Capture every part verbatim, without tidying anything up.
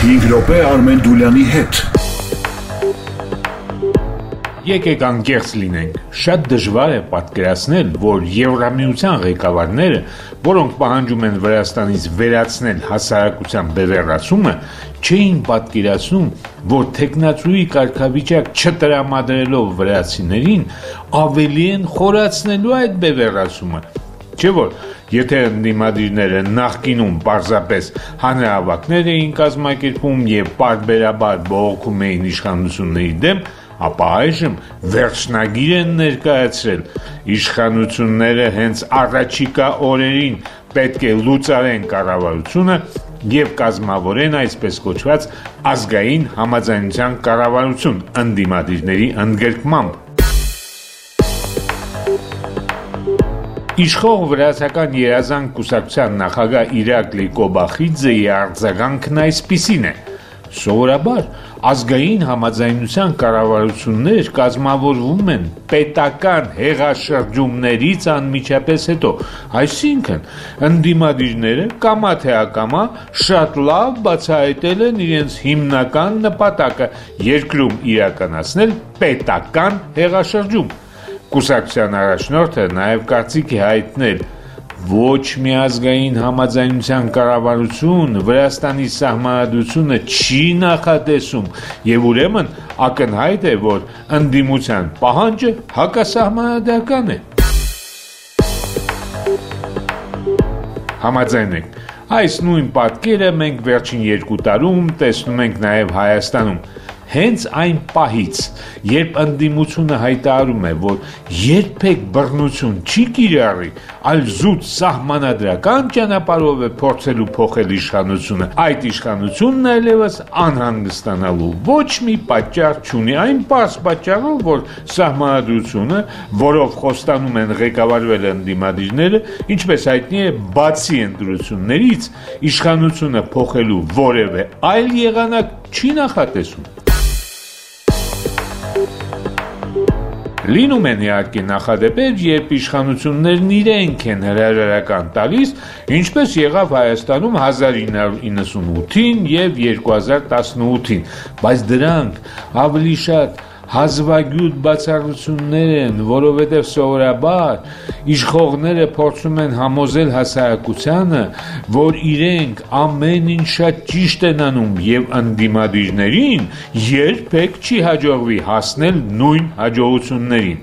հինգ րոպե Արմեն Դուլյանի հետ։ Եկեք անկեղծ լինենք, շատ դժվար է պատկերացնել, որ Եվրամիության ղեկավարները, որոնք պահանջում են Վրաստանից վերացնել հասարակության բևեռացումը, չէին պատկերացնում, որ թեկնածուի կարգավիճակ չտրամադրելով վրացիներին, ավելի են խորացնելու այդ բևեռացումը։ Չէ՞ որ, եթե ընդդիմադիրները նախկինում պարզապես հանրահավաքներ էին կազմակերպում և պարբերաբար բողոքում էին իշխանությունների դեմ, ապա այժմ վերջնագիր են ներկայացրել, իշխանությունները հենց առաջիկա օրերին պետք է լուծարեն կառավարությունը և կազմավորեն այսպես կոչված ազգային համաձայնության կառավարություն ընդդիմադիրների ընդգրկմամբ։ Իշխող վրացական երազանք կուսակցության նախագահ Իրակլի Կոբախիձեի արձագանքն այսպիսին է. Սովորաբար ազգային համաձայնության կառավարություններ կազմավորվում են պետական հեղաշրջումներից անմիջապես հետո, այսինքն ընդդիմադիրները կամա թե ակամա շատ լավ բացահայտել են իրենց հիմնական նպատակը երկրում իրականացնել պետական հեղաշրջում։ Կուսակցության առաջնորդը նաև կարծիք է հայտնել. ոչ մի ազգային համաձայնության կառավարություն Վրաստանի սահմանադրությունը չի նախատեսում և ուրեմն ակնհայտ է, որ ընդդիմության պահանջը հակասահմանադրական է։ Համաձայնեք, այս նույն պատկերը մենք վերջին երկու տարում տեսնում ենք նաև Հայաստանում։ Հենց այն պահից, երբ ընդդիմությունը հայտարարում է, որ երբեք բռնություն չի կիրառի, այլ զուտ սահմանադրական ճանապարհով է փորձելու փոխել իշխանությունը, այդ իշխանությունն այլևս անհանգստանալու ոչ մի պատճառ չունի, այն պարզ պատճառով, որ սահմանադրությունը, որով խոստանում են ղեկավարվել ընդդիմադիրները, ինչպես հայտնի է, բացի ընտրություններից, իշխանությունը փոխելու որևէ այլ եղանակ չի նախատեսում։ Լինում են իհարկե նախադեպեր, երբ իշխանություններն իրենք են հրաժարական տալիս, ինչպես եղավ Հայաստանում հազար ինը հարյուր իննսունութին և երկու հազար տասնութին, բայց դրանք ավելի շատ հազվագյուտ բացառություններ են, որովհետև սովորաբար իշխողները փորձում են համոզել հասարակությանը, որ իրենք ամեն ինչ շատ ճիշտ են անում և ընդդիմադիրներին երբեք չի հաջողվի հասնել նույն հաջողություններին։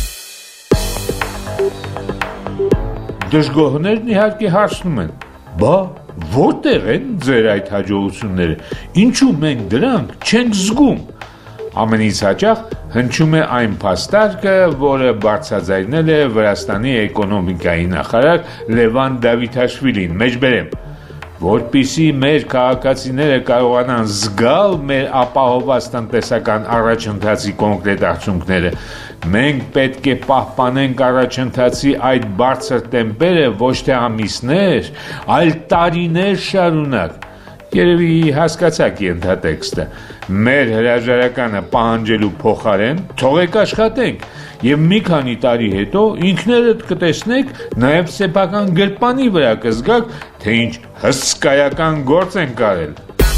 Դժգոհներն իհարկե հարցնում են. բա որտեղ են ձեր այդ հաջողությունները, ինչու մենք դրանք չենք զգում։ Ամենից հաճախ հնչում է այն փաստարկը, որը բարձրաձայնել է Վրաստանի էկոնոմիկայի նախարար Լևան Դավիթաշվիլին, մեջբերեմ, որպեսզի մեր քաղաքացիները կարողանան զգալ մեր ապահովված տնտեսական առաջընթացի կոնկրետ արդյունքները, մենք պետք է պահպանենք առաջընթացի այդ բարձր տեմպերը ոչ թե ամիսներ, այլ տարիներ շարունակ։ Երևի հասկացաք ենթատեքստը։ Մեր հրաժարականը պահանջելու փոխարեն թողեք աշխատենք և մի քանի տարի հետո ինքներդ կտեսնեք, նաև սեփական գրպանի վրա կզգաք, թե ինչ հսկայական գործ ենք արել։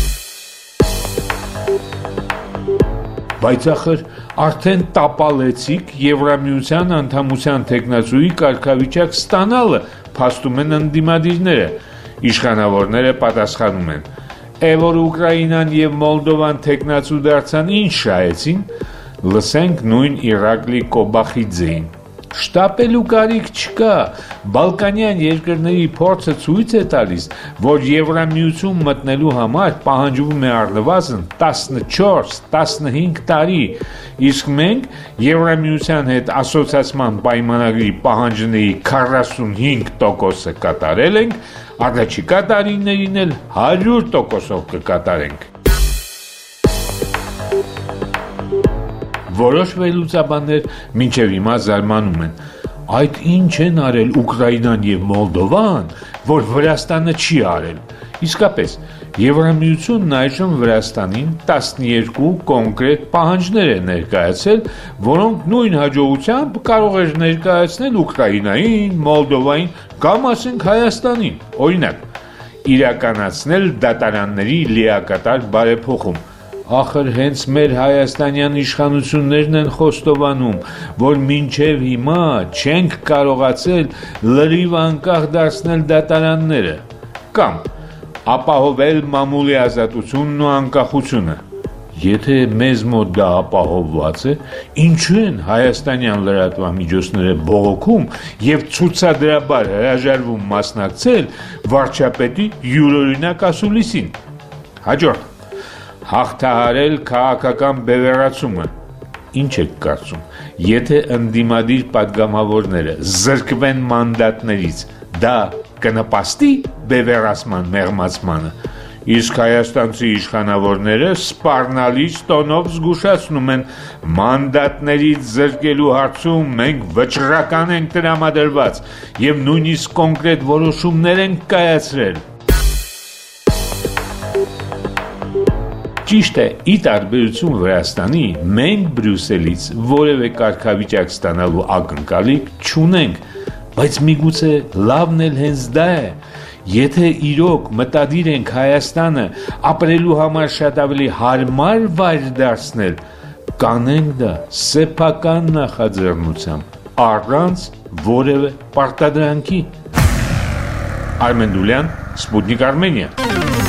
Բայց ախր արդեն տապալեցիք Եվրամիության անդամության թեկնածուի կարգավիճակ ստանալը, փաստում են ընդդիմադիրները, իշխանավորները պատասխանում են. Է որ Ուկրաինան և Մոլդովան թեկնածու դարձան, ինչ շահեցին, լսենք նույն Իրակլի Կոբախիձեին։ Շտապելու կարիք չկա, բալկանյան երկրների փորձը ցույց է տալիս, որ Եվրամիություն մտնելու համար պահանջվում է առնվազն տասնչորս տասնհինգ տարի, իսկ մենք Եվրամիության հետ ասոցիացման պայմանագրի պահանջների քառասունհինգ տոկոսը կատարել ենք, առաջիկա տարիներին էլ հարյուր տոկոսով կկատարենք։ Որոշ վերլուծաբաններ մինչև հիմա զարմանում են. այդ ինչ են արել Ուկրաինան և Մոլդովան, որ Վրաստանը չի արել։ Իսկապես, Եվրամիությունն այժմ Վրաստանին տասնյոթ կոնկրետ պահանջներ է ներկայացել, որոնք նույն հաջողությամբ կարող էր ներկայացնել Ուկրաինային, Մոլդովային կամ ասենք Հայաստանին։ Օրինակ, իրականացնել դատարանների լիակատար բարեփոխում։ Ախր հենց մեր հայաստանյան իշխանություններն են խոստովանում, որ մինչև հիմա չենք կարողացել լրիվ անկախ դարձնել դատարանները կամ ապահովել մամուլի ազատությունն ու անկախությունը։ Եթե մեզ մոտ դա ապահովված է, ինչու են հայաստանյան լրատվամիջոցները բողոքում և ցուցադրաբար հրաժարվում մասնակցել վարչապետի յուրօրինակ ասուլիսին։ Հաջորդ, հաղթահարել քաղաքական բևեռացումը։ Ինչ եք կարծում, եթե ընդդիմադիր պատգամավորները զրկվեն մանդատներից, դա կնպաստի բևեռացման մեղմացմանը։ Իսկ հայաստանցի իշխանավորները սպառնալից տոնով զգուշացնում են մանդատներից զրկելու հարցում մենք վճռական ենք տրամադրված և նույնիսկ կոնկրետ որոշումներ ենք կայացրել։ Ճիշտ է, ի տարբերություն Վրաստանի, մենք Բրյուսելից որևէ կարգավիճակ ստանալու ակնկալիք չունենք, բայց միգուցե լավն էլ հենց դա է։ Եթե իրոք մտադիր ենք Հայաստանը ապրելու համար շատ ավելի հարմար վայր դարձնել, կանենք դա սեփական նախաձեռնությամբ, առանց որևէ պարտադրանքի։ Արմեն Դուլյան, Սպուտնիկ Արմենիա։